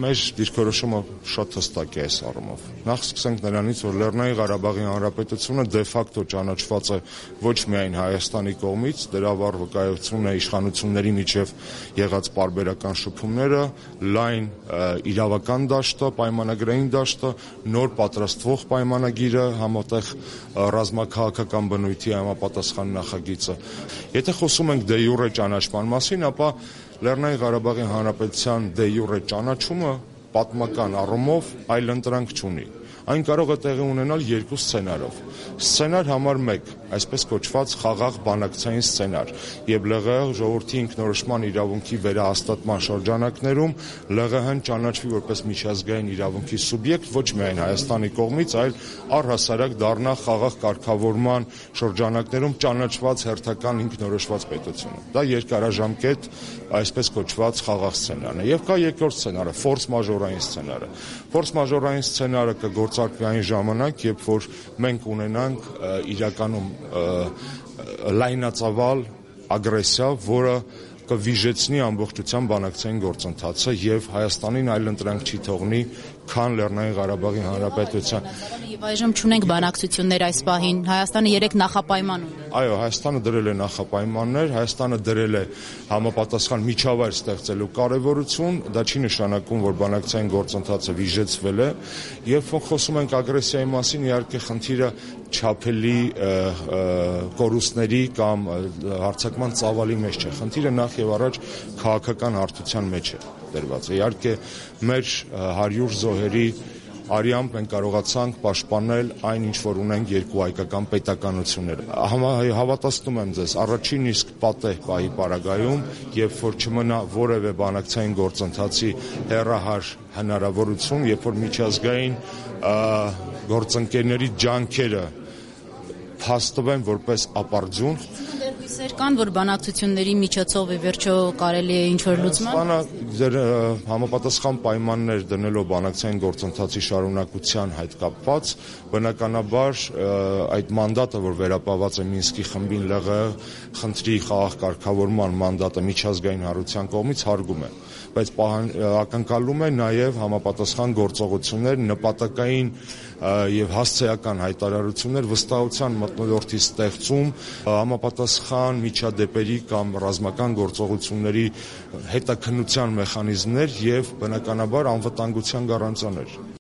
Մեր դիրքորոշումը շատ հստակ է այս առումով։ Նախ սկսենք նրանից, որ Լեռնային Ղարաբաղի Հանրապետությունը դե ֆակտո ճանաչված է ոչ միայն Հայաստանի կողմից, դրա վառ վկայություն է իշխանությունների միջև եղած պարբերական շփումները, լայն իրավական դաշտը, պայմանագրային դաշտը, նոր պատրաստվող պայմանագիրը, համատեղ ռազմաքաղաքական բնույթի համապատասխան նախագիծը։ Եթե խոսում ենք դե յուրե ճանաչման մասին, ապա Լեռնային Ղարաբաղի Հանրապետության դե յուրե ճանաչումը պատմական առումով այլընտրանք չունի։ Այն կարող է տեղի ունենալ երկու սցենարով։ Սցենար համար 1, այսպես կոչված խաղաղ բանակցային սցենար, եւ ԼՂՀ ժողովրդի ինքնորոշման իրավունքի վերահաստատման շրջանակներում ԼՂՀ-ն ճանաչվի որպես միջազգային իրավունքի սուբյեկտ ոչ միայն Հայաստանի կողմից, այլ առհասարակ դառնա խաղաղ կարգավորման շրջանակներում ճանաչված հերթական ինքնորոշված պետությունը։ Դա երկարաժամկետ այսպես կոչված խաղաղ սցենարն է։ Եվ կա երկրորդ սցենարը, ֆորս մաժորային սցենարը։ Ֆորս մաժորային սցենարը կգործարկվի այն ժամանակ, երբ որ մենք ունենանք իրականում լայնածավալ ագրեսիա, որը կվիժեցնի ամբողջությամբ բանակցային գործընթացը եւ Հայաստանին այլընտրանք չի թողնի, քան Լեռնային Ղարաբաղի Հանրապետության։ Եվ այժմ չունենք բանակցություններ այս պահին։ Հայաստանը 3 նախապայման ունի։ Այո, Հայաստանը դրել է նախապայմաններ, Հայաստանը դրել է համապատասխան միջավայր ստեղծելու կարևորություն, դա չի նշանակում, որ բանակցային գործընթացը վիժեցվել է, եւ խոսում ենք ագրեսիայի մասին, իհարկե խնդիրը չափելի կորուստների կամ հարձակման ծավալի մեջ չէ։ Խնդիրը նախ եւ առաջ քաղաքական հարթության մեջ է դրված։ Իհարկե մեր 100 զոհերի արյամբ մենք կարողացանք պաշտպանել այն, ինչ որ ունենք երկու հայկական պետականությունները։ Հավատացնում եմ ձեզ, առաջին իսկ պատեհ պահի պարագայում, երբ որ չմնա որևէ բանակցային գործընթացի հեռահար հնարավորություն, երբ որ միջազգային գործընկերների ջանքերը փաստվեն որպես ապարդյուն, հույսեր կան, որ բանակցությունների միջոցով ի վերջո կարելի է ինչ-որ լուծման։ Հայաստանը համապատասխան պայմաններ դնելով բանակցային գործընթացի շարունակության հետ կապված, բնականաբար այդ մանդատը, որ վերապահված է Մինսկի խմբին ԼՂՀ խնդրի խաղաղ կարգավորման մանդատը միջազգային հանրության կողմից հարգում է, բայց ակնկալում է նաև համապատասխան գործողություններ, նպատակային եւ հասցեական հայտարարություններ, վստահության մթնոլորտի ստեղծում, համապատասխան միջադեպերի կամ ռազմական գործողությունների հետաքննության մեխանիզմներ եւ բնականաբար անվտանգության գառանցաներ։